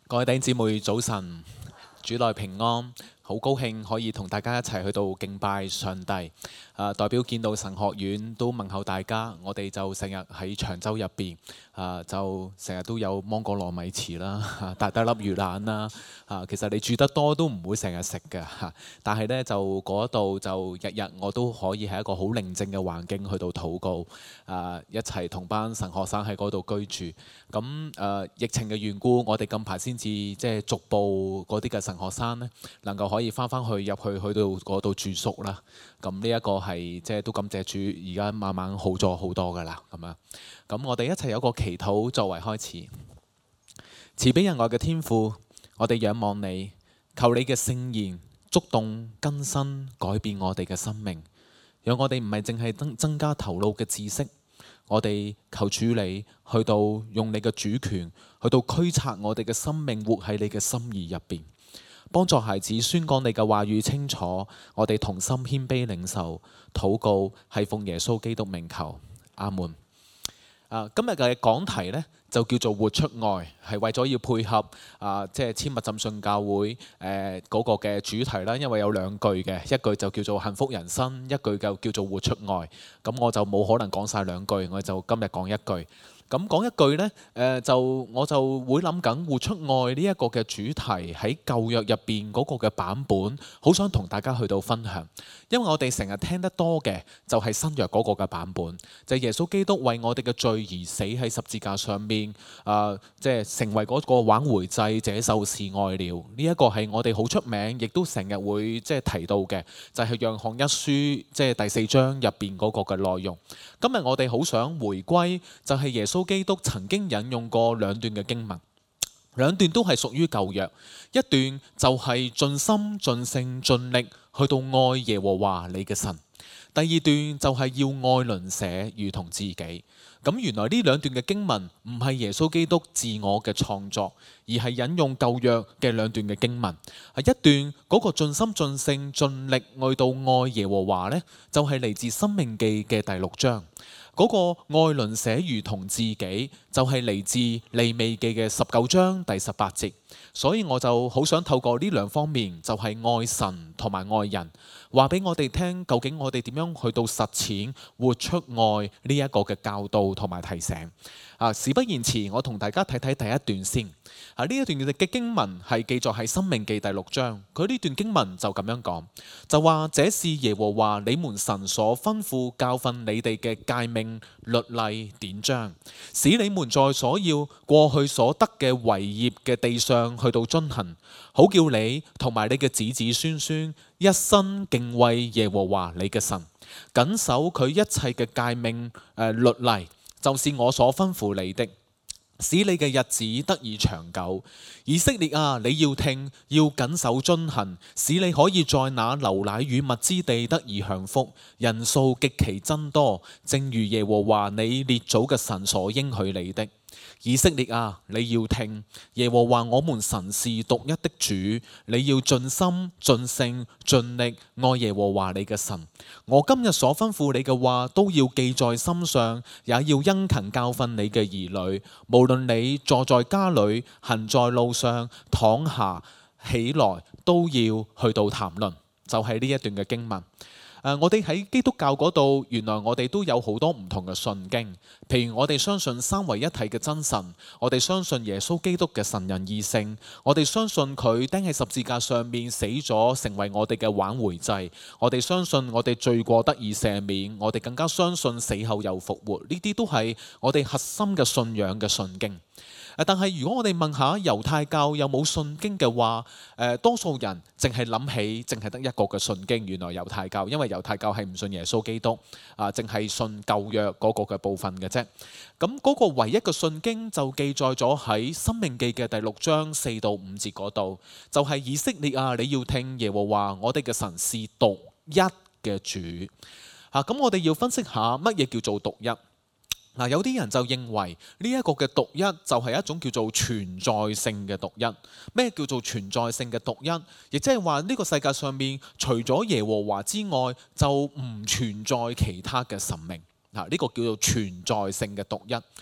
各位弟兄姊妹早晨，主內平安，好高興可以同大家一齊去到敬拜上帝。代表建道神學院都問候大家，我哋就成日喺長洲入邊，就成日都有芒果糯米糍啦，大粒魚蛋啦。其實你住得多都唔會成日食嘅，但係呢，就嗰度就日日我都可以喺一個好寧靜嘅環境去到禱告，一齊同班神學生喺嗰度居住。咁疫情嘅緣故，我哋近排先至即係逐步嗰啲嘅神學生呢，能夠可以翻去入去到嗰度住宿啦。咁呢一個係即係都感謝主，而家慢慢好咗好多噶啦。咁樣，咁我哋一齊有個祈禱作為開始。慈悲仁愛嘅天父，我哋仰望你，求你嘅聖言觸動更新改變我哋嘅生命，讓我哋唔係淨係增加頭腦嘅知識，我哋求主你去到用你嘅主權去到驅策我哋嘅生命，活喺你嘅心意入邊，幫助孩子宣講你嘅話語清楚，我哋同心謙卑領受禱告，係奉耶穌基督名求，阿門。今日嘅講題呢，就叫做活出愛，係為咗要配合即係千物浸信教會嗰個嘅主題啦。因為有兩句嘅，一句就叫做幸福人生，一句就叫做活出愛。咁我就冇可能講晒兩句，我就今日講一句。咁講一句呢，我就會諗緊活出愛呢一個嘅主題喺舊約入邊嗰個嘅版本，好想同大家去到分享。因為我哋成日聽得多嘅就係新約嗰個嘅版本，就係耶穌基督為我哋嘅罪而死喺十字架上面，即係成為嗰個挽回祭，這就是愛了。呢一個係我哋好出名，亦都成日會即係提到嘅，就係約翰一書即係第4章入邊嗰個嘅內容。今日我哋好想回歸，就係耶穌基督曾經引用過兩段嘅經文，兩段都係屬於舊約，一段就係盡心盡性盡力去到愛耶和華你嘅神，第二段就係要愛鄰舍如同自己。咁原來呢兩段嘅經文唔係耶穌基督自我嘅創作，而係引用舊約嘅兩段嘅經文。一段嗰個盡心盡性盡力愛到愛耶和華呢，就係嚟自申命記嘅第6章。嗰個愛鄰舍如同自己，就係嚟自利未記嘅19章第18節。所以我就好想透過呢兩方面，就係愛神同埋愛人，話俾我哋聽，究竟我哋點樣去到實踐活出愛呢一個嘅教導同埋提醒。事不宜遲，我同大家睇睇第一段先。呢一段嘅經文係記載喺申命記第6章，佢呢段經文就咁樣講，就話這是耶和華你們神所吩咐教訓你哋嘅誡命律例典章，使你們在所要過去所得嘅為業嘅地上去到遵行，好叫你同埋你嘅子子孫孫一生敬畏耶和華你嘅神，謹守佢一切嘅誡命律例，就是我所吩咐你的，使你嘅日子得以長久。以色列啊，你要聽，要謹守遵行，使你可以在那流奶與蜜之地得以享福，人數極其增多，正如耶和華你列祖嘅神所應許你的。以色列啊，你要聽，耶和華我們神是獨一的主，你要盡心盡性盡力愛耶和華你嘅神。我今日所吩咐你嘅話都要記在心上，也要殷勤教訓你嘅兒女。無論你坐在家裏，行在路上，躺下起來，都要去到談論。就係呢一段嘅經文。我哋喺基督教嗰度，原來我哋都有好多唔同嘅信經。譬如我哋相信三位一體嘅真神，我哋相信耶穌基督嘅神人二性，我哋相信佢釘喺十字架上面死咗，成為我哋嘅挽回祭。我哋相信我哋罪過得以赦免，我哋更加相信死後又復活。呢啲都係我哋核心嘅信仰嘅信經。但係如果我哋問下猶太教有冇信經嘅話，多數人淨係諗起淨係得一個嘅信經。原來猶太教，因為猶太教係唔信耶穌基督，淨係信舊約嗰個嘅部分嘅啫。咁嗰個唯一嘅信經就記載咗喺申命記嘅第6章4到5節嗰度，就係以色列啊，你要聽耶和華我哋嘅神是獨一嘅主。咁我哋要分析下乜嘢叫做獨一。有啲人就認為呢一個嘅獨一就係一種叫做存在性嘅獨一。咩叫做存在性嘅獨一？亦即係話呢個世界上面除咗耶和華之外，就唔存在其他嘅神明。呢個叫做存在性嘅獨一。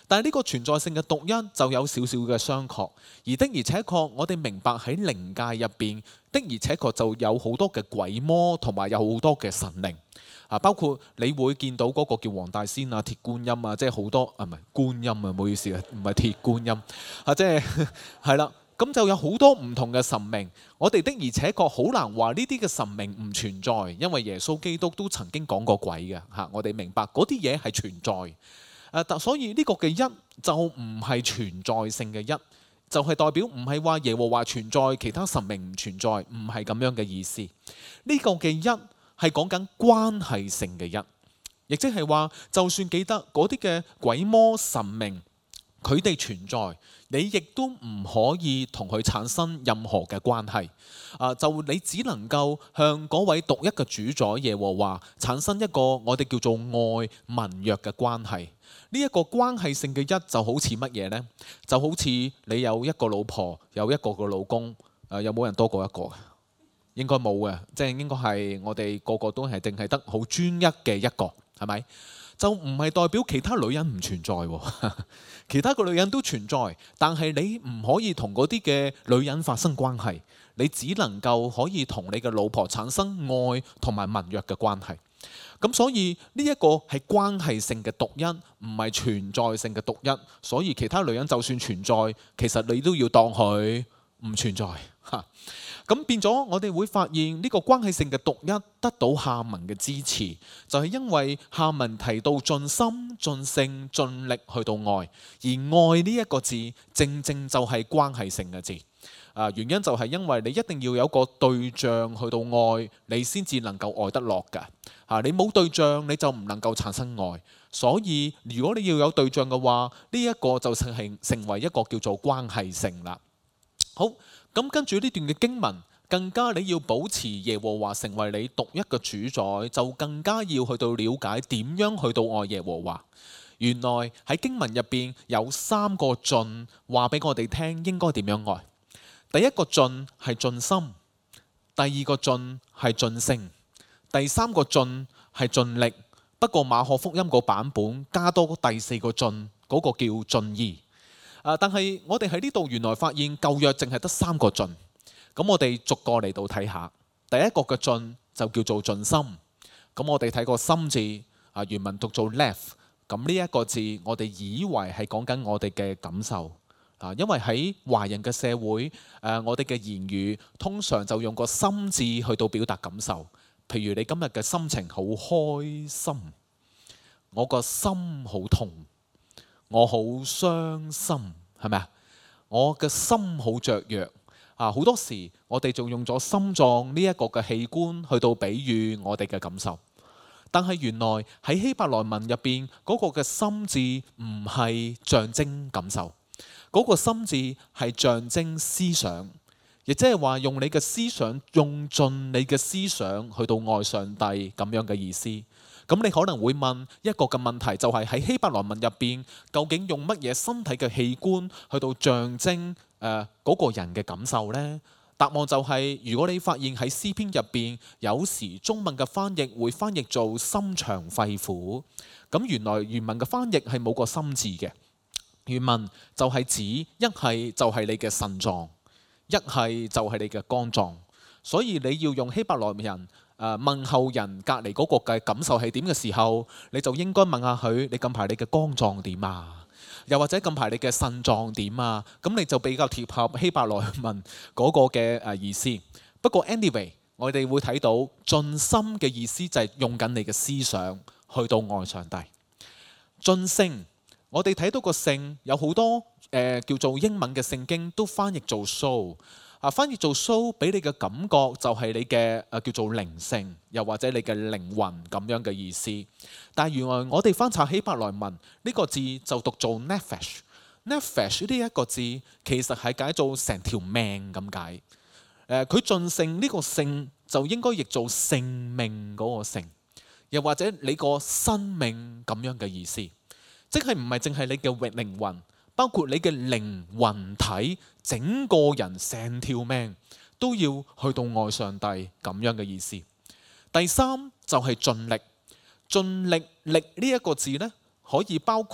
但係呢個存在性嘅獨一就有少少嘅商榷，而的而且確我哋明白喺靈界入邊的而且確就有好多嘅鬼魔同埋有好多嘅神靈。包括你會見到嗰個叫黃大仙啊、鐵觀音啊，即係好多唔係觀音啊，唔好意思啊，唔係鐵觀音即係係啦。咁就有好多唔同嘅神明，我哋的而且確好難話呢啲嘅神明唔存在，因為耶穌基督都曾經講過鬼嘅我哋明白嗰啲嘢係存在。所以呢個嘅一就唔係存在性嘅一，就係代表唔係話耶和華存在，其他神明唔存在，唔係咁樣嘅意思。呢個嘅一係講緊關係性嘅一，亦即係話，就算記得嗰啲嘅鬼魔神明，佢哋存在，你亦都唔可以同佢產生任何嘅關係。就你只能夠向嗰位獨一嘅主宰耶和華產生一個我哋叫做愛盟約嘅關係。呢一個關係性嘅一就好似乜嘢呢？就好似你有一個老婆，有一個個老公，有冇人多過一個？應該冇嘅，即係應該係我哋個個都係淨係得好專一嘅一個，係咪？就唔係代表其他女人唔存在喎，其他個女人都存在，但係你唔可以同嗰啲嘅女人發生關係，你只能夠可以同你嘅老婆產生愛同埋盟約嘅關係。咁所以呢一個係關係性嘅獨一，唔係存在性嘅獨一。所以其他女人就算存在，其實你都要當佢唔存在嚇。咁變咗，我哋會發現呢個關係性嘅獨一得到下文嘅支持，就係因為下文提到盡心、盡性、盡力去到愛，而愛呢一個字正正就係關係性嘅字。原因就係因為你一定要有個對象去到愛，你先至能夠愛得落㗎。你冇對象你就唔能夠產生愛，所以如果你要有對象嘅話，呢一個就成為一個叫做關係性啦。好。咁跟住呢段嘅經文，更加你要保持耶和華成為你獨一嘅主宰，就更加要去到了解點樣去到愛耶和華。原來喺經文入邊有3個盡，話俾我哋聽應該點樣愛。第一個盡係盡心，第二個盡係盡性，第3個盡係盡力。不過馬可福音個版本加多第4個盡，嗰個叫盡意。但係我哋喺呢度原來發現舊約淨係得3個盡，咁我哋逐個嚟到睇下。第一個嘅盡就叫做盡心，咁我哋睇個心字，原文讀做 left， 咁呢一個字我哋以為係講緊我哋嘅感受，因為喺華人嘅社會，我哋嘅言語通常就用個心字去到表達感受。譬如你今日嘅心情好開心，我個心好痛。我好傷心，係咪啊？我嘅心好雀躍好多時我哋仲用咗心臟呢一個嘅器官去到比喻我哋嘅感受。但係原來喺希伯來文入邊嗰個嘅心字唔係象徵感受，嗰個心字係象徵思想，亦即係話用你嘅思想，用盡你嘅思想去到愛上帝咁樣嘅意思。咁你可能會問一個嘅問題，就係喺希伯來文入邊，究竟用乜嘢身體嘅器官去到象徵嗰個人嘅感受呢？答案就係，如果你發現喺詩篇入邊，有時中文嘅翻譯會翻譯做心腸肺腑，咁原來原文嘅翻譯係冇個心字嘅，原文就係指一係就係你嘅腎臟，一係就係你嘅肝臟，所以你要用希伯來人問候人隔離嗰個嘅感受係點嘅時候，你就應該問下佢：你近排你嘅肝臟點啊？又或者近排你嘅腎臟點啊？咁你就比較貼合希伯來文嗰個嘅意思。不過 anyway，我哋會睇到盡心嘅意思就係用緊你嘅思想去到愛上帝。盡性，我哋睇到個性有好多叫做英文嘅聖經都翻譯做 soul。翻譯做 soul 俾你嘅感覺就係你嘅叫做靈性，又或者你嘅靈魂咁樣嘅意思。但係原來我哋翻查希伯來文呢個字就讀做 nephesh。nephesh 呢一個字其實係解做成條命咁解。佢盡性呢個性就應該譯做性命嗰個性，又或者你個生命咁樣嘅意思。即係唔係淨係你嘅靈魂，包括你嘅靈魂體，整個人成條命都要去到愛上帝咁樣嘅意思。第三就係盡力。盡力力呢一個字呢，可以包括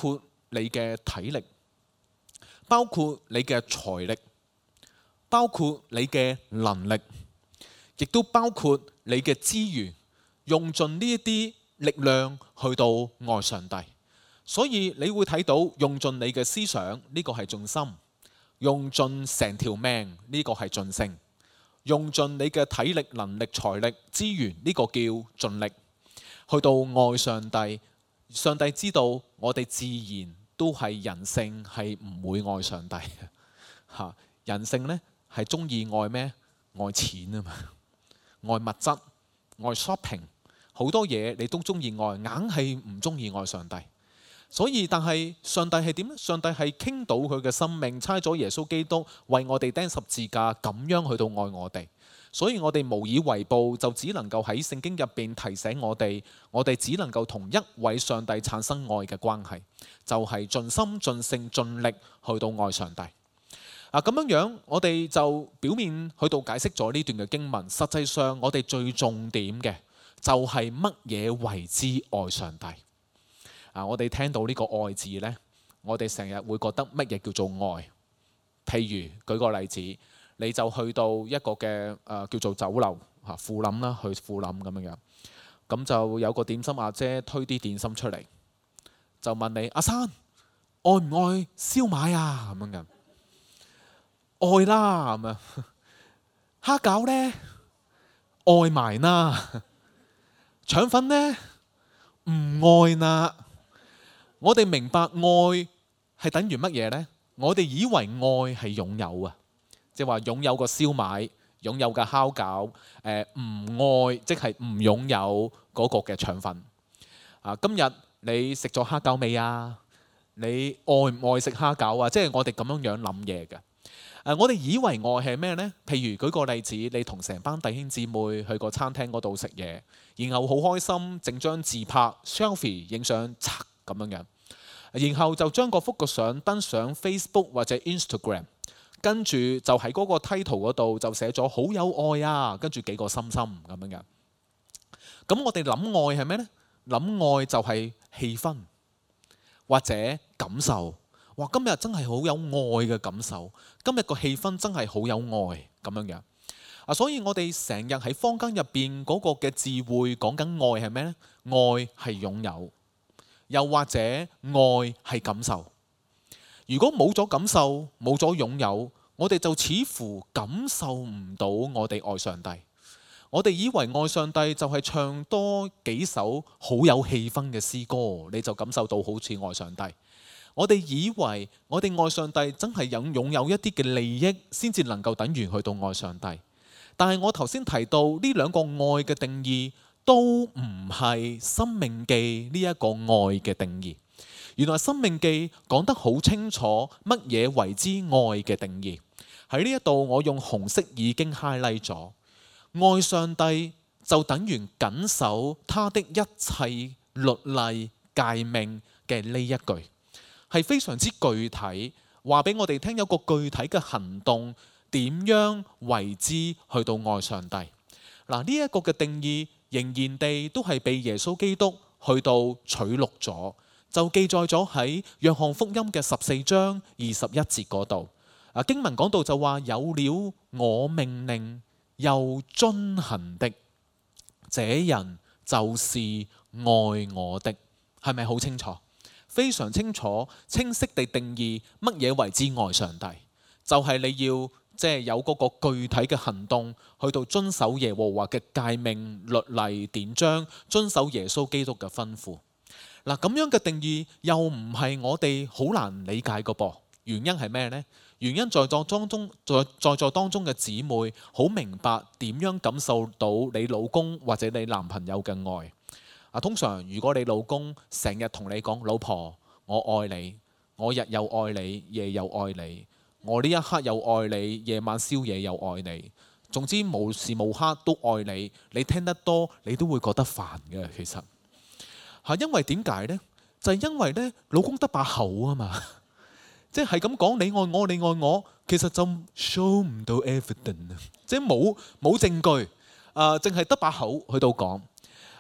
你嘅體力，包括你嘅財力，包括你嘅能力，亦都包括你嘅資源，用盡呢一啲力量去到愛上帝。所以你會睇到用盡你嘅思想，呢個係盡心；用盡成條命，呢個係盡性；用盡你嘅體力、能力、財力、資源，呢個叫盡力。去到愛上帝，上帝知道我哋自然都係人性，係唔會愛上帝嘅。人性呢係中意愛咩？愛錢啊嘛，愛物質，愛 shopping， 好多嘢你都中意愛，硬係唔中意愛上帝。所以但係上帝係點呢？上帝係傾倒佢嘅生命，差咗耶穌基督為我哋釘十字架，咁樣去到愛我哋。所以我哋無以為報，就只能夠喺聖經入邊提醒我哋只能夠同一位上帝產生愛嘅關係，就係盡心盡性盡力去到愛上帝。咁樣我哋就表面去到解釋咗呢段嘅經文，實際上我哋最重點嘅就係乜嘢為之愛上帝。我哋聽到呢個愛字呢，我哋成日會覺得乜嘢叫做愛？譬如舉個例子，你就去到一個嘅叫做酒樓富林啦，去富林咁樣，咁就有個點心阿姐推啲點心出嚟，就問你：阿生愛唔愛燒賣啊？咁樣愛啦咁啊，蝦餃呢？愛埋啦，腸粉呢？唔愛啦。我哋明白愛係等於乜嘢呢？我哋以為愛係擁有啊，即係話擁有個燒賣，擁有個蝦餃，唔愛即係唔擁有嗰個嘅腸粉。今日你食咗蝦餃未啊？你愛唔愛食蝦餃啊？即係我哋咁樣諗嘢嘅。我哋以為愛係咩呢？譬如舉個例子，你同成班弟兄姊妹去個餐廳嗰度食嘢，然後好開心，整張自拍 selfie 影相，嚓咁樣，然後就將嗰幅個相登上 Facebook 或者 Instagram， 跟住就喺嗰個 title 嗰度就寫咗好有愛啊，跟住幾個心心咁樣。咁我哋諗愛係咩呢？諗愛就係氣氛或者感受。哇！今日真係好有愛嘅感受，今日個氣氛真係好有愛咁樣。所以我哋成日喺坊間入邊嗰個嘅智慧講緊愛係咩呢？愛係擁有，又或者愛係感受。如果冇咗感受，冇咗擁有，我哋就似乎感受唔到我哋愛上帝。我哋以為愛上帝就係唱多幾首好有氣氛嘅詩歌，你就感受到好似愛上帝。我哋以為我哋愛上帝真係擁有一啲嘅利益，先至能夠等於去到愛上帝。但係我頭先提到呢兩個愛嘅定義，都唔係申命記呢一個愛嘅定義。原來申命記講得好清楚乜嘢為之愛嘅定義。喺呢一度我用紅色已經 highlight 咗，愛上帝就等於謹守他的一切律例誡命嘅呢一句。係非常之具體，話俾我哋聽有個具體嘅行動，點樣為之去到愛上帝。嗱，呢一個嘅定義仍然地都係被耶穌基督去到取錄咗，就記載咗喺約翰福音嘅14章21節嗰度。經文講到就話，有了我命令又遵行的，這人就是愛我的。係咪好清楚？非常清楚、清晰地定義乜嘢為之愛上帝，就係你要有嗰個具體嘅行動，去到遵守耶和華嘅誡命、律例、典章，遵守耶穌基督嘅吩咐。嗱，咁樣嘅定義又唔係我哋好難理解嘅噃。原因係咩呢？原因在座當中嘅姊妹好明白點樣感受到你老公或者你男朋友嘅愛。通常如果你老公成日同你講，老婆，我愛你，我日又愛你，夜又愛你，我呢一刻又愛你，夜晚宵夜又愛你，總之無時無刻都愛你。你聽得多，你都會覺得煩嘅。其實係因為點解呢？就係因為呢，老公得把口啊嘛，即係咁講你愛我，你愛我，其實就 show 唔到 evidence，即係冇證據，淨係得把口去到講。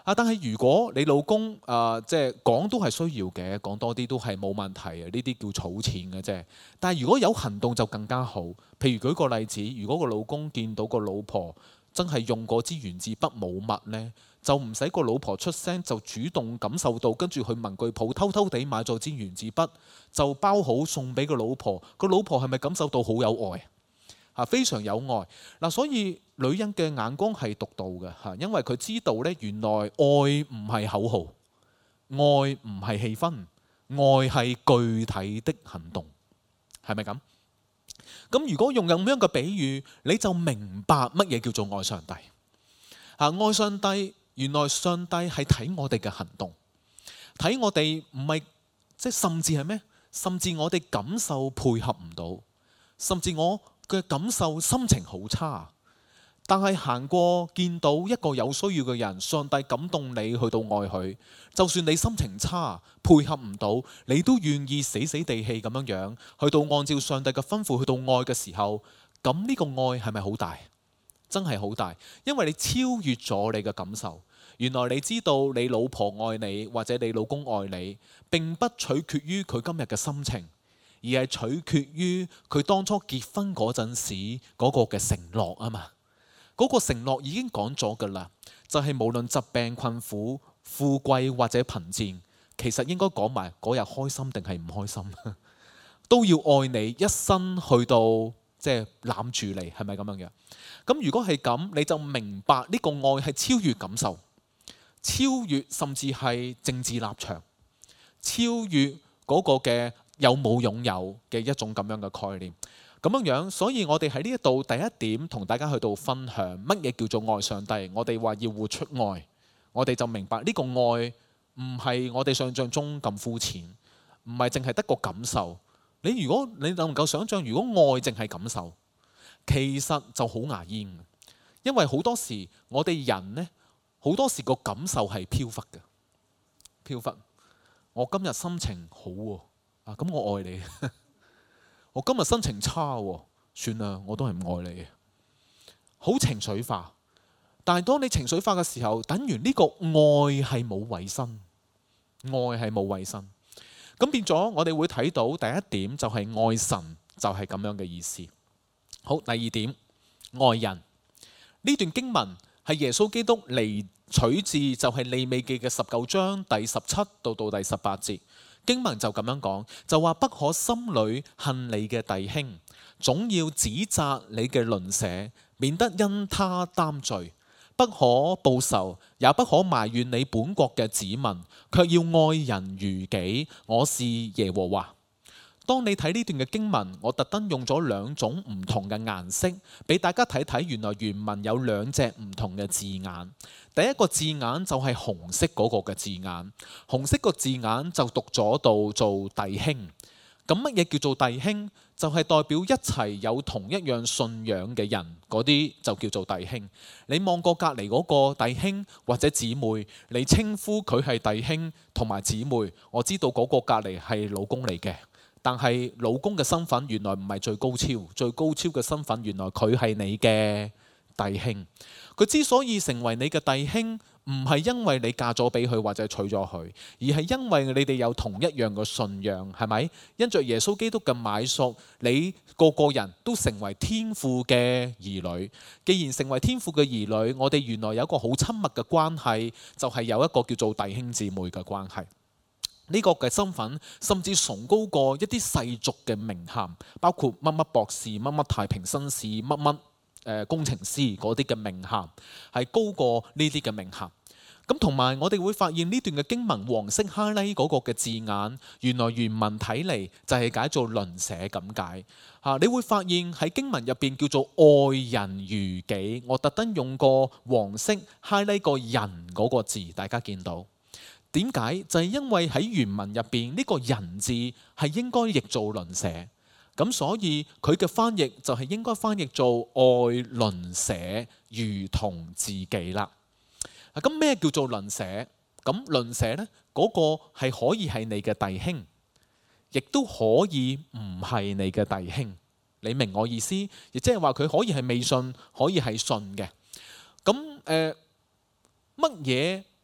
但係如果你老公即係講都係需要嘅，講多啲都係冇問題嘅，呢啲叫儲錢嘅啫。但係如果有行動就更加好。譬如舉個例子，如果個老公見到個老婆真係用嗰支原子筆冇墨呢，就唔使個老婆出聲，就主動感受到，跟住去文具鋪偷偷地買咗支原子筆，就包好送俾個老婆。個老婆係咪感受到好有愛？非常有愛嗱，所以女人嘅眼光係獨到嘅嚇，因為佢知道咧，原來愛唔係口號，愛唔係氣氛，愛係具體的行動，係咪咁？咁如果用咁樣嘅比喻，你就明白乜嘢叫做愛上帝。愛上帝，原來上帝係睇我哋嘅行動，睇我哋唔係即係甚至係咩？甚至我哋感受配合唔到，甚至我嘅感受心情好差，但係行過見到一個有需要嘅人，上帝感動你去到愛佢，就算你心情差配合唔到，你都願意死死地氣咁樣去到按照上帝嘅吩咐去到愛嘅時候，咁呢個愛係咪好大？真係好大，因為你超越咗你嘅感受。原來你知道你老婆愛你或者你老公愛你，並不取決於佢今日嘅心情，而係取決於佢當初結婚嗰陣時嗰個嘅承諾啊嘛。嗰個承諾已經講咗㗎啦，就係無論疾病困苦、富貴或者貧賤，其實應該講埋嗰日開心定係唔開心，都要愛你一生去到即係攬住你，係咪咁樣嘅？咁如果係咁，你就明白呢個愛係超越感受，超越甚至係政治立場，超越嗰個嘅有冇擁有嘅一種咁樣嘅概念。咁樣，所以我哋喺呢一度第一點同大家去到分享乜嘢叫做愛上帝。我哋話要活出愛，我哋就明白呢個愛唔係我哋想象中咁膚淺，唔係淨係得個感受。如果你能夠想象，如果愛淨係感受，其實就好牙煙。因為好多時我哋人呢，好多時個感受係飄忽嘅，飄忽。我今日心情好喎，咁我愛你。我今日心情差喎，算啦，我都係唔愛你嘅。好情緒化，但係當你情緒化嘅時候，等於呢個愛係冇衞生，愛係冇衞生。咁變咗，我哋會睇到第一點就係愛神，就係咁樣嘅意思。好，第二點愛人。呢段經文係耶穌基督嚟取自就係利未記嘅19章第17到第18節。經文就咁樣講，就話不可心裏恨你嘅弟兄，總要指責你嘅鄰舍，免得因他擔罪。不可報仇，也不可埋怨你本國嘅子民，卻要愛人如己。我是耶和華。當你睇呢段嘅經文，我特登用咗兩種唔同嘅顏色，俾大家睇睇。原來原文有兩隻唔同嘅字眼。第一個字眼就係紅色嗰個嘅字眼，紅色個字眼就讀咗到做弟兄。咁乜嘢叫做弟兄？就係代表一齊有同一樣信仰嘅人，嗰啲就叫做弟兄。你望過隔離嗰個弟兄或者姊妹，你稱呼佢係弟兄同埋姊妹，我知道嗰個隔離係老公嚟嘅。但係老公嘅身份原來唔係最高超，最高超嘅身份原來佢係你嘅弟兄。佢之所以成為你嘅弟兄，唔係因為你嫁咗俾佢或者娶咗佢，而係因為你哋有同一樣嘅信仰，係咪？因着耶穌基督嘅買贖，你個個人都成為天父嘅兒女。既然成為天父嘅兒女，我哋原來有一個好親密嘅關係，就係有一個叫做弟兄姊妹嘅關係。呢個嘅身份甚至崇高過一啲世俗嘅名銜，包括乜乜博士、乜乜太平紳士、乜乜工程師嗰啲嘅名銜，係高過呢啲嘅名銜。咁同埋我哋會發現呢段嘅經文黃色 highlight 嗰個嘅字眼，原來原文睇嚟就係解做鄰舍咁解。你會發現喺經文入邊叫做愛人如己，我特登用個黃色 highlight 個人嗰個字，大家見到。點解？就係因為喺原文入邊呢個人字係應該譯做鄰舍，咁所以佢嘅翻譯就係應該翻譯做愛鄰舍如同自己啦。咁咩叫做鄰舍？咁鄰舍呢，嗰個係可以係你嘅弟兄，亦都可以唔係你嘅弟兄。你明我意思？亦即係話佢可以係未信，可以係信嘅。咁乜嘢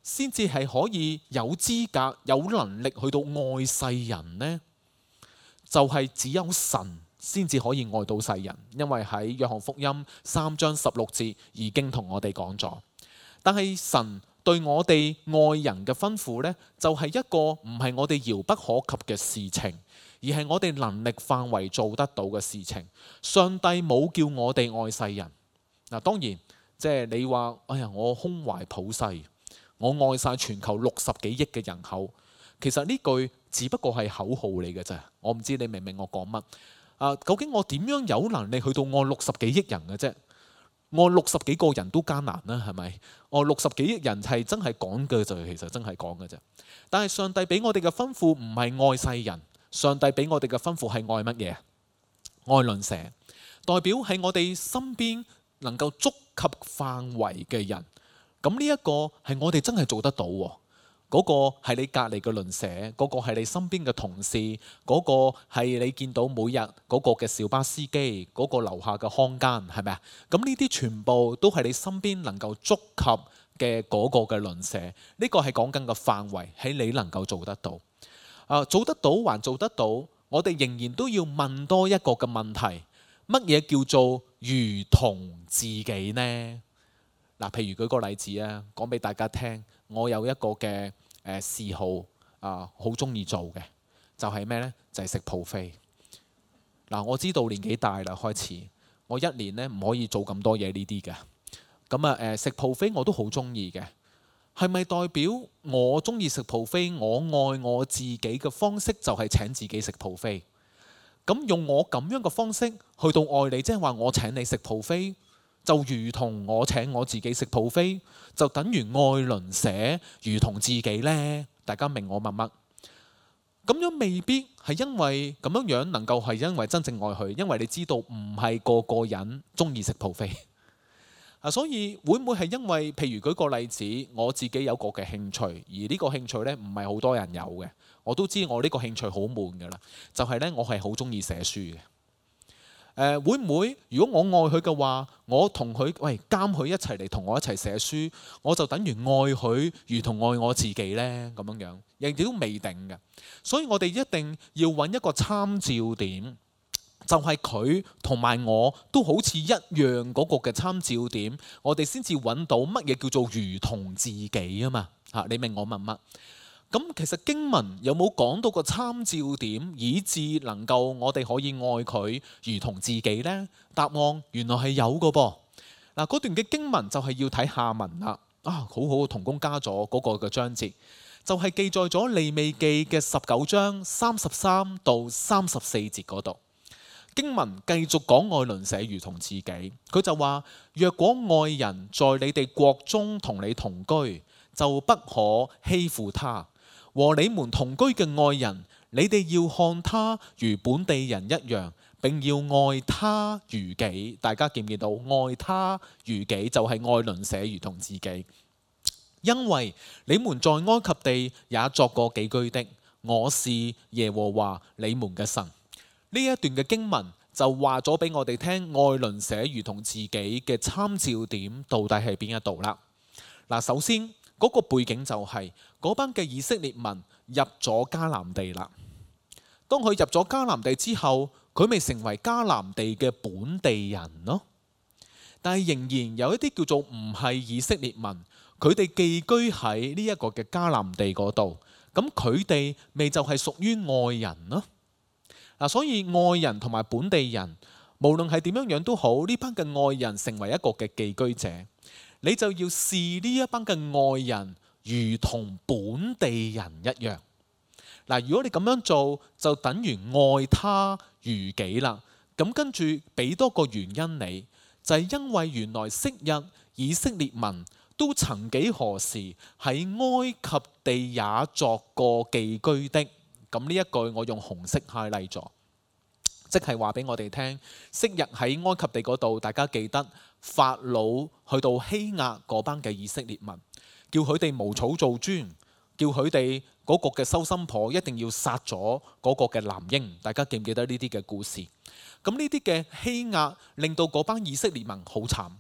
先至係可以有資格、有能力去到愛世人呢？就係只有神先至可以愛到世人，因為喺約翰福音3章16節已經同我哋講咗。但係神對我哋愛人嘅吩咐呢，就係一個唔係我哋遙不可及嘅事情，而係我哋能力範圍做得到嘅事情。上帝冇叫我哋愛世人。嗱，當然即係你話，哎呀，我胸懷普世，我愛晒全球60幾億嘅人口。其實呢句只不過係口號嚟嘅啫。我唔知你明唔明我講乜？究竟我點樣有能力去到愛60幾億人嘅啫？愛60幾個人都艱難啦，係咪？愛60幾億人係真係講嘅就其實真係講嘅啫。但係上帝俾我哋嘅吩咐唔係愛世人，上帝俾我哋嘅吩咐係愛乜嘢？愛鄰舍，代表係我哋身邊能夠觸及範圍嘅人。咁呢一個係我哋真係做得到喎。嗰個係你隔離嘅鄰舍，嗰個係你身邊嘅同事，嗰個係你見到每日嗰個嘅小巴司機，嗰個樓下嘅看更，係咪啊？咁呢啲全部都係你身邊能夠觸及嘅嗰個嘅鄰舍。呢個係講緊嘅範圍，係你能夠做得到。做得到還做得到，我哋仍然都要問多一個嘅問題：乜嘢叫做如同自己呢？嗱，譬如舉個例子啊，講俾大家聽，我有一個嘅嗜好好中意做嘅就係咩呢？就係食 buffet。嗱，我知道年紀大啦，開始我一年呢唔可以做咁多嘢呢啲嘅。咁食 buffet 我都好中意嘅，係咪代表我中意食 buffet，我愛我自己嘅方式就係請自己食 buffet？咁用我咁樣嘅方式去到愛你，即係話我請你食 buffet，就如同我請我自己食 buffet，就等於愛鄰舍如同自己呢？大家明我問乜？咁樣未必係因為咁樣能夠係因為真正愛佢，因為你知道唔係個個人中意食 buffet。所以會唔會係因為譬如舉個例子，我自己有個嘅興趣，而呢個興趣呢唔係好多人有嘅，我都知我呢個興趣好悶㗎啦，就係呢，我係好中意寫書嘅。會唔會如果我愛佢嘅話，我同佢監佢一齊嚟同我一齊寫書，我就等於愛佢如同愛我自己呢？咁樣亦都未定嘅。所以我哋一定要揾一個參照點，就係佢同埋我都好似一樣嗰個嘅參照點，我哋先至揾到乜嘢叫做如同自己啊嘛。你明我問乜？咁其實經文有冇講到個參照點，以致能夠我哋可以愛佢如同自己呢？答案原來係有嘅噃。嗰段嘅經文就係要睇下文啦。好好，同工加咗嗰個嘅章節，就係記載咗利未記嘅19章33到34節嗰度。經文繼續講愛鄰舍如同自己，佢就話：若果愛人在你哋國中同你同居，就不可欺負他。和你們同居嘅愛人，你哋要看他如本地人一樣，並要愛他如己。大家見唔見到？愛他如己就係愛鄰舍如同自己。因為你們在埃及地也作過寄居的，我是耶和華你們嘅神。呢一段嘅經文就話咗俾我哋聽，愛鄰舍如同自己嘅參照點到底係邊一度啦？首先嗰個背景就係嗰班嘅以色列民入咗迦南地啦。當佢入咗迦南地之後，佢咪成為迦南地嘅本地人咯。但係仍然有一啲叫做唔係以色列民，佢哋寄居喺呢一個嘅迦南地嗰度，咁佢哋咪就係屬於外人咯。所以外人同埋本地人，無論係點樣樣都好，呢班嘅外人成為一個嘅寄居者，你就要視呢一班嘅外人如同本地人一樣。如果你咁樣做，就等於愛他如己啦。咁跟住俾多個原因你，就係因為原來昔日以色列民都曾幾何時喺埃及地也作過寄居的。咁呢一句我用紅色 highlight 咗，即係話俾我哋聽，昔日喺埃及地嗰度，大家記得法老去到欺壓嗰班嘅以色列民，叫佢哋無草做磚，叫佢哋嗰個嘅收心婆一定要殺咗嗰個嘅男嬰。大家記唔記得呢啲嘅故事？咁呢啲嘅欺壓令到嗰班以色列民好慘，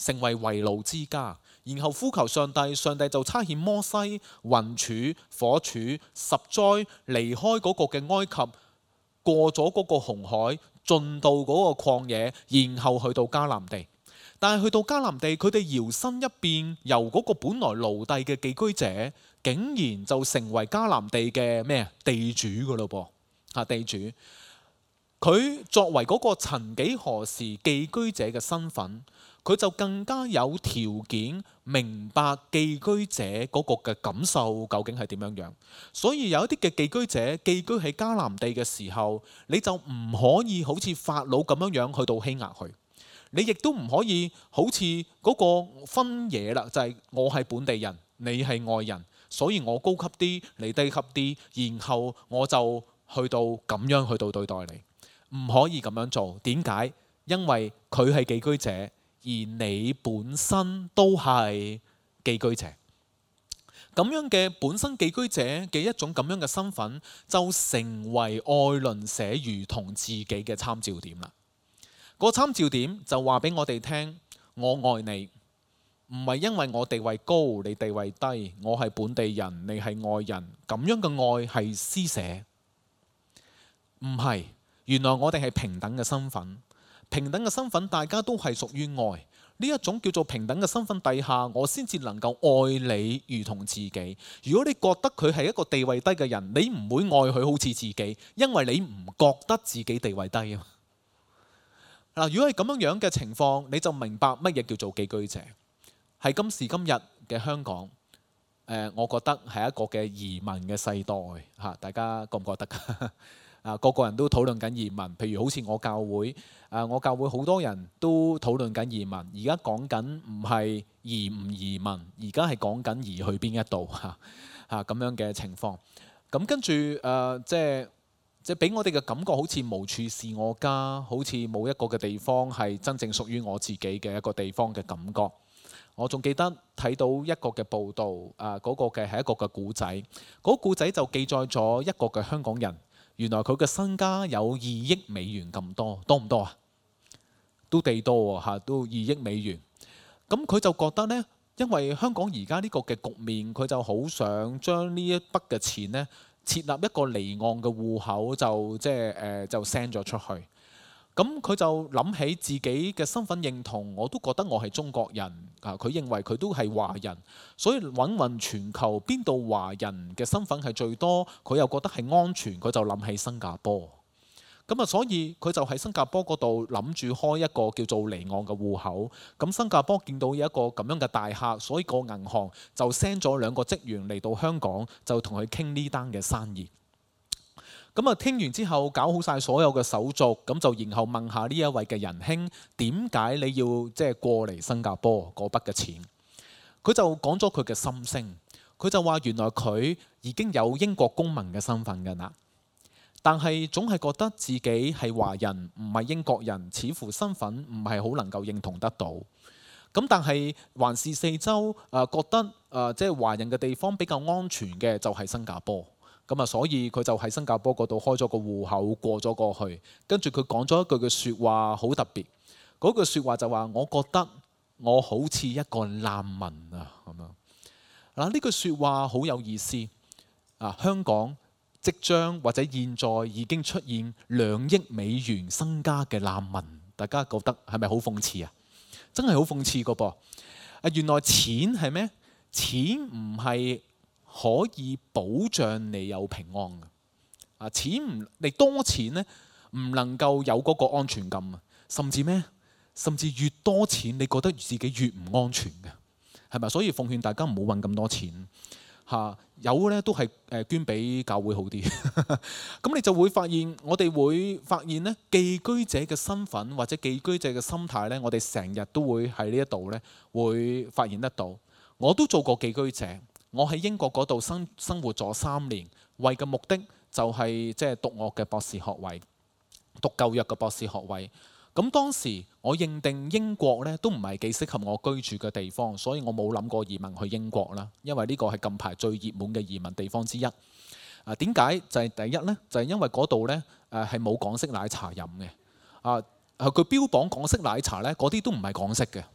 成為為奴之家，然後呼求上帝，上帝就差遣摩西、雲柱、火柱、十災離開嗰個嘅埃及，過咗嗰個紅海，進到嗰個曠野，然後去到迦南地。但係去到迦南地，佢哋搖身一變，由嗰個本來奴隸嘅寄居者，竟然就成為迦南地嘅咩地主噶咯噃，地主。佢作為嗰個曾幾何時寄居者嘅身份，佢就更加有條件明白寄居者嗰個嘅感受究竟係點樣樣。所以有一啲嘅寄居者寄居喺迦南地嘅時候，你就唔可以好似法老咁樣樣去到欺壓佢。你亦都唔可以好似嗰個分野啦，就係我係本地人，你係外人，所以我高級啲，你低級啲，然後我就去到咁樣去到對待你，唔可以咁樣做。點解？因為佢係寄居者，而你本身都係寄居者。咁樣嘅本身寄居者嘅一種咁樣嘅身份，就成為愛鄰舍如同自己嘅參照點啦。個參照點就話俾我哋聽，我愛你，唔係因為我地位高，你地位低，我係本地人，你係外人，咁樣嘅愛係施捨，唔係。原來我哋係平等嘅身份，平等嘅身份，大家都係屬於愛。呢一種叫做平等嘅身份底下，我先至能夠愛你如同自己。如果你覺得佢係一個地位低嘅人，你唔會愛佢好似自己，因為你唔覺得自己地位低啊。嗱，如果係咁樣嘅情況，你就明白乜嘢叫做寄居者。係今時今日嘅香港，我覺得係一個嘅移民嘅世代嚇，大家覺唔覺得？個個人都討論緊移民，譬如好似我教會好多人都討論緊移民。而家講緊唔係移唔移民，而家係講緊移去邊一度咁樣嘅情況。咁跟住即係俾我哋嘅感覺好似無處是我家，好似冇一個嘅地方係真正屬於我自己嘅一個地方嘅感覺。我仲記得睇到一個嘅報導，嗰個嘅係一個嘅故仔。嗰個故仔就記載咗一個嘅香港人，原來佢嘅身家有2億美元咁多，多唔多啊？都地多喎，都2億美元。咁佢就覺得呢，因為香港而家呢個嘅局面，佢就好想將呢一筆嘅錢呢，設立一個離岸嘅戶口，就 send 咗出去。咁佢就諗起自己嘅身份認同，我都覺得我係中國人。佢認為佢都係華人，所以揾勻全球邊度華人嘅身份係最多，佢又覺得係安全，佢就諗起新加坡。咁所以佢就喺新加坡嗰度諗住開一個叫做離岸嘅戶口。咁新加坡見到有一個咁樣嘅大客，所以個銀行就 send 咗2個職員嚟到香港，就同佢傾呢單嘅生意。咁傾完之後，搞好晒所有嘅手續，咁就然後問下呢一位嘅仁兄，點解你要過嚟新加坡嗰筆嘅錢？佢就講咗佢嘅心聲。佢就話原來佢已經有英國公民嘅身份㗎啦，但係總係覺得自己係華人，唔係英國人，似乎身份唔係好能夠認同得到。咁但係環視四周，覺得即係華人嘅地方比較安全嘅就係新加坡。咁所以佢就喺新加坡嗰度開咗個戶口，過咗過去。跟住佢講咗一句嘅説話，好特別。嗰句説話就話：我覺得我好似一個難民啊咁樣。嗱，呢句説話好有意思。香港即將或者現在已經出現2億美元身家嘅難民，大家覺得係咪好諷刺啊？真係好諷刺個噃。原來錢係咩？錢唔係可以保障你有平安嘅。你多錢呢，唔能夠有嗰個安全感啊。甚至咩？甚至越多錢，你覺得自己越唔安全嘅，係咪？所以奉勸大家唔好揾咁多錢有呢都係捐俾教會好啲。咁你就會發現，我哋會發現呢，寄居者嘅身份或者寄居者嘅心態呢，我哋成日都會喺呢一度呢會發現得到。我都做過寄居者。我喺英國嗰度生活咗3年，為嘅目的就係讀我嘅博士學位，讀舊約嘅博士學位。咁當時我認定英國呢都唔係幾適合我居住嘅地方，所以我冇諗過移民去英國啦。因為呢個係近排最熱門嘅移民地方之一。點解？就係第一呢，就係因為嗰度呢係冇港式奶茶飲嘅。佢標榜港式奶茶呢，嗰啲都唔係港式嘅。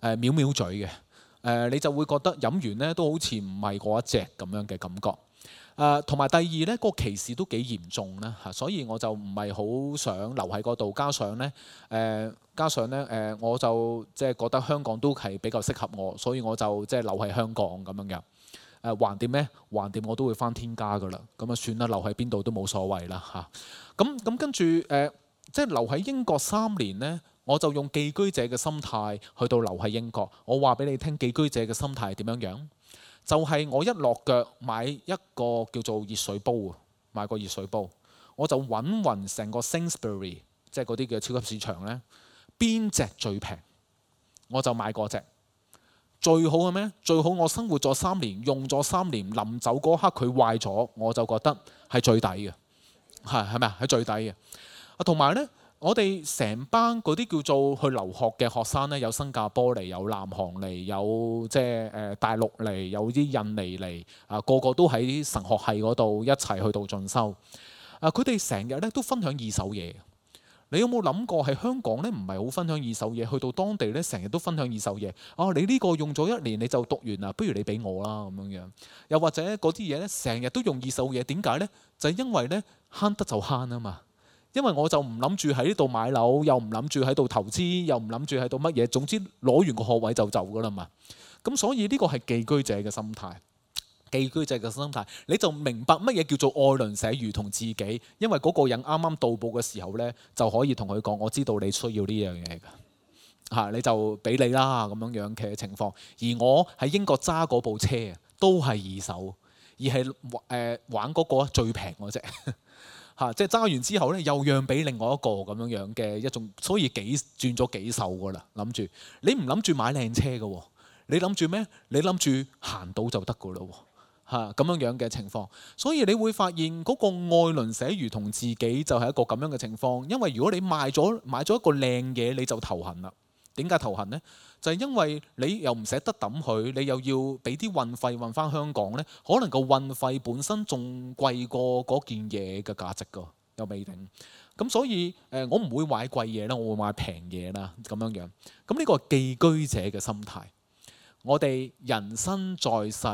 藐藐嘴嘅，你就會覺得飲完呢都好似唔係嗰一隻咁樣嘅感覺。同埋第二呢，個歧視都幾嚴重啦嚇，所以我就唔係好想留喺嗰度。加上呢，我就即係覺得香港都係比較適合我，所以我就即係留喺香港咁樣嘅。橫掂咩？橫掂我都會返天家噶啦，咁啊算啦，留喺邊度都冇所謂啦嚇。咁跟住即係留喺英國3年呢，我就用寄居者嘅心態去到留喺英國。我話俾你聽，寄居者嘅心態係點樣樣？就係我一落腳買一個叫做熱水煲啊，買個熱水煲，我就揾勻成個 Sainsbury， 即係嗰啲嘅超級市場呢，邊隻最平，我就買嗰隻。最好係咩？最好我生活咗3年，用咗3年，臨走嗰刻佢壞咗，我就覺得係最抵嘅，係咪啊？係最抵嘅。同埋呢，我哋成班嗰啲叫做去留學嘅學生呢，有新加坡嚟，有南韓嚟，有即係大陸嚟，有啲印尼嚟，個個都喺神學系嗰度一齊去到進修。佢哋成日咧都分享二手嘢。你有冇諗過係香港呢？唔係好分享二手嘢，去到當地呢，成日都分享二手嘢。你呢個用咗1年你就讀完啦，不如你俾我啦咁樣樣。又或者嗰啲嘢呢，成日都用二手嘢，點解呢？就係因為呢，慳得就慳啊嘛。因為我就唔諗住喺呢度買樓，又唔諗住喺度投資，又唔諗住喺度乜嘢，總之攞完個學位就走噶啦嘛。咁所以呢個係寄居者嘅心態。寄居者嘅心態，你就明白乜嘢叫做愛鄰舍如同自己，因為嗰個人啱啱到埗嘅時候呢，就可以同佢講：我知道你需要呢樣嘢㗎，你就俾你啦咁樣嘅情況。而我喺英國揸嗰部車都係二手，而係玩嗰個最平嗰隻即係揸完之後呢，又讓俾另外一個咁樣嘅一種，所以轉咗幾手㗎啦。諗住你唔諗住買靚車㗎喎，你諗住咩？你諗住行到就得㗎咯喎。咁樣嘅情況，所以你會發現嗰個愛鄰舍如同自己就係一個咁樣嘅情況。因為如果你買咗一個靚嘢，你就頭痕啦。點解頭痕呢？就係因為你又唔捨得抌佢，你又要俾啲運費運翻香港呢，可能個運費本身仲貴過嗰件嘢嘅價值㗎，又未定。咁所以我唔會買貴嘢啦，我會買平嘢啦咁樣樣。咁呢個係寄居者嘅心態。我哋人生在世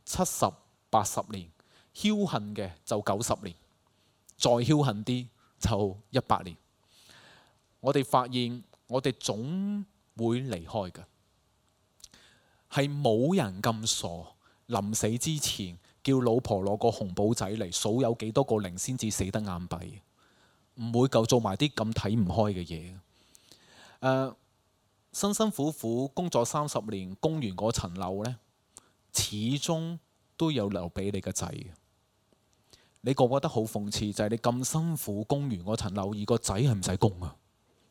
70、80年，僥倖嘅就90年，再僥倖啲就100年。我哋發現我哋總會離開嘅，係冇人咁傻，臨死之前叫老婆攞個紅簿仔嚟數有幾多個零先至死得眼閉，唔會夠做埋啲咁睇唔開嘅嘢。辛辛苦苦工作30年，供完嗰層樓呢，始終都有留俾你個仔嘅。你覺唔覺得好諷刺？就係你咁辛苦供完嗰層樓，而個仔係唔使供啊，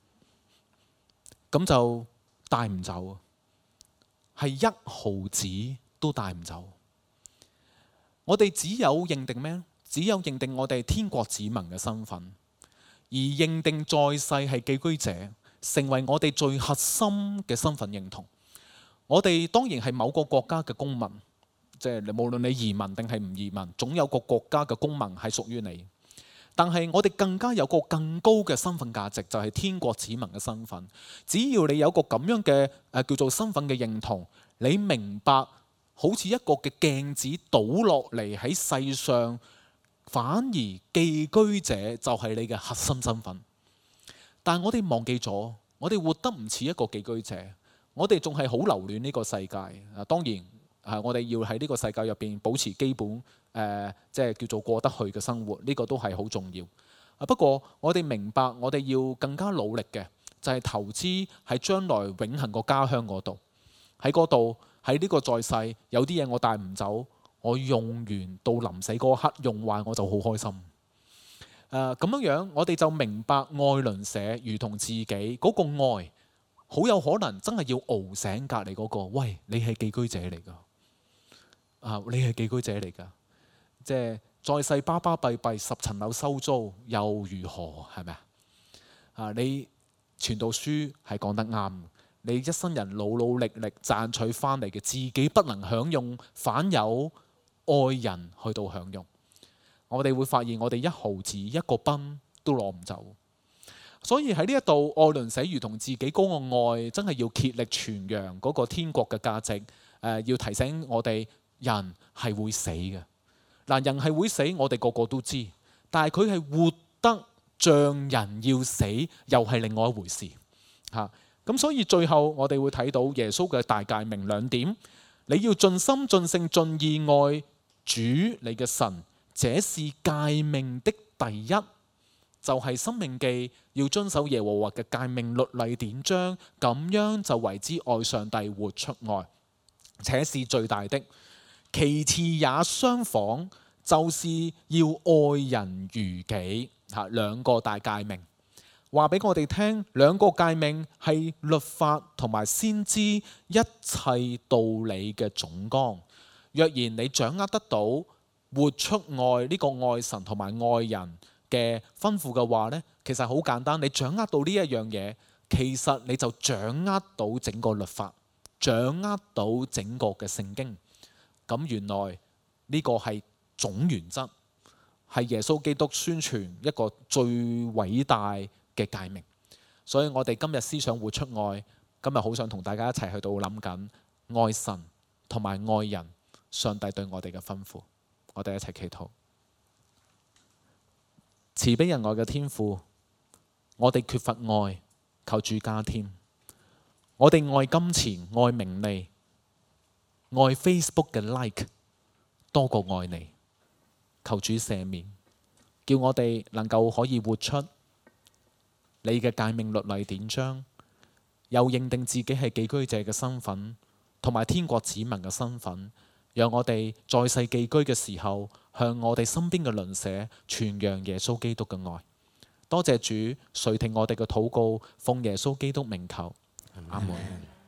咁就帶唔走，係1毫子都帶唔走。我哋只有認定咩？只有認定我哋天國子民嘅身份，而認定在世係寄居者，成為我哋最核心嘅身份認同。我哋當然係某個國家嘅公民，即係無論你移民定係唔移民，總有個國家嘅公民係屬於你。但係我哋更加有個更高嘅身份價值，就係天國子民嘅身份。只要你有個咁樣嘅叫做身份嘅認同，你明白好似一個嘅鏡子倒落嚟喺世上，反而寄居者就係你嘅核心身份。但係我哋忘記咗，我哋活得唔似一個寄居者，我哋仲係好留戀呢個世界。當然我哋要喺呢個世界入邊保持基本即係叫做過得去嘅生活，呢個都係好重要。不過我哋明白，我哋要更加努力嘅就係投資喺將來永恆個家鄉嗰度。喺嗰度，喺呢個在世有啲嘢我帶唔走，我用完到臨死嗰刻用壞我就好開心。咁樣我哋就明白愛鄰舍如同自己嗰個愛，好有可能真係要熬醒隔離嗰個。喂，你係寄居者嚟㗎，你係寄居者嚟㗎，即係在世巴巴閉閉10層樓收租又如何？係咪啊？你傳道書係講得啱，你一生人努努力力賺取翻嚟嘅，自己不能享用，反有愛人去到享用。我哋會發現，我哋1毫子1個賓都攞唔走。 所以喺呢一度，愛鄰舍如同自己嗰個愛，真係要竭力傳揚嗰個天國嘅價值。要提醒我哋，人係會死嘅。嗱，人係會死，我哋個個都知。但係佢係活得像人要死，又係另外一回事。咁所以最後我哋會睇到耶穌嘅大誡命2點：你要盡心、盡性、盡意愛主你嘅神，這是誡命的第一。就係申命記要遵守耶和華嘅誡命律例典章，咁樣就為之愛上帝、活出愛，且是最大的。其次也相仿，就是要愛人如己。2個大誡命話俾我哋聽，2個誡命係律法同埋先知一切道理嘅總綱。若然你掌握得到活出愛呢個愛神同埋愛人嘅吩咐嘅話呢，其實好簡單。你掌握到呢一樣嘢，其實你就掌握到整個律法，掌握到整個嘅聖經。咁原來呢個係總原則，係耶穌基督宣傳一個最偉大嘅誡命。所以我哋今日思想活出愛，今日好想同大家一齊去到諗緊愛神同埋愛人，上帝對我哋嘅吩咐。我哋一齊祈禱。慈悲仁愛嘅天父，我哋缺乏愛，求主加添。我哋愛金錢、愛名利、愛 Facebook 嘅 like 多過愛你，求主赦免，叫我哋能夠可以活出你嘅誡命律例典章，又認定自己係寄居者嘅身份，同埋天國子民嘅身份，讓我哋在世寄居嘅時候，向我哋身邊嘅鄰舍傳揚耶穌基督嘅愛。多謝主垂聽我哋嘅禱告，奉耶穌基督名求，阿門。